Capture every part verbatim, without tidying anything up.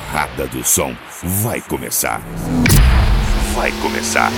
Porrada do Som vai começar. Vai começar.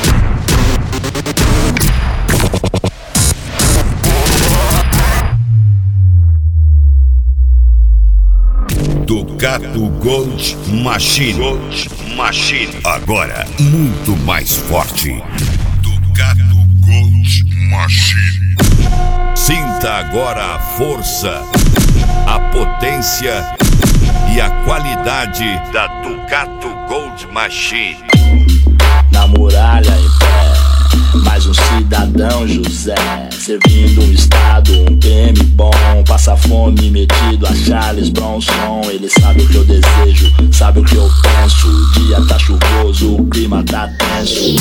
Ducato Gold Machine. Gold Machine. Agora muito mais forte. Ducato Gold Machine. Sinta agora a força, a potência e a qualidade da Ducato Gold Machine. Na muralha em pé, mais um cidadão José, servindo um estado, um P M bom, passa fome metido a Charles Bronson. Ele sabe o que eu desejo, sabe o que eu penso. O dia tá chuvoso, o clima tá tenso.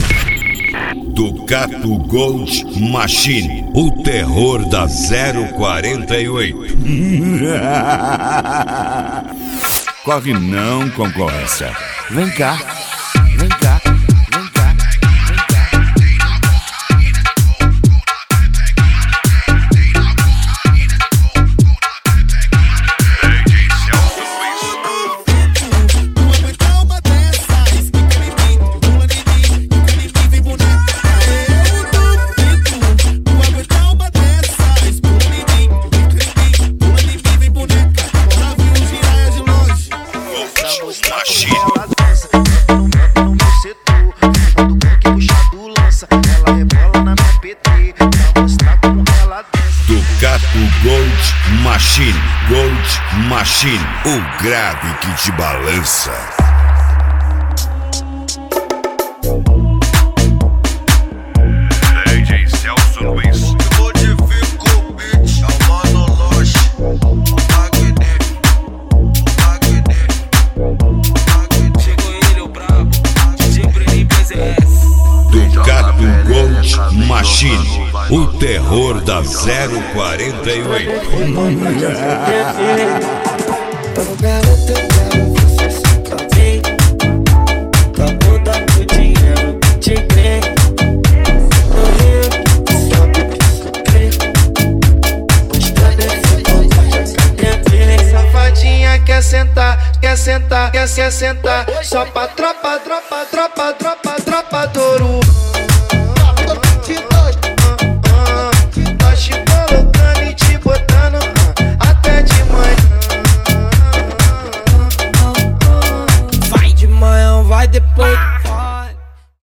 Ducato Gold Machine, o terror da zero quarenta e oito. Corre não, concorrência. Vem cá, vem cá, vem cá, vem cá. Ducato Gold Machine, Gold Machine, o grave que te balança. D J Celso Luiz. Modifica o beat, é o Mano Loche. Magné, Magné, chegou ele, o brabo, D J Breninho P Z S. Ducato Gold Machine, o terror da zero quarenta e oito. Eu garanto, eu quero você sempre bem. Tá toda tudinha, te crê. No Rio, sabe que sou crê. Mostrando esse bom, quer ver. Safadinha quer sentar, quer sentar, quer, quer sentar. Só pra tropa, tropa, tropa, tropa, tropa.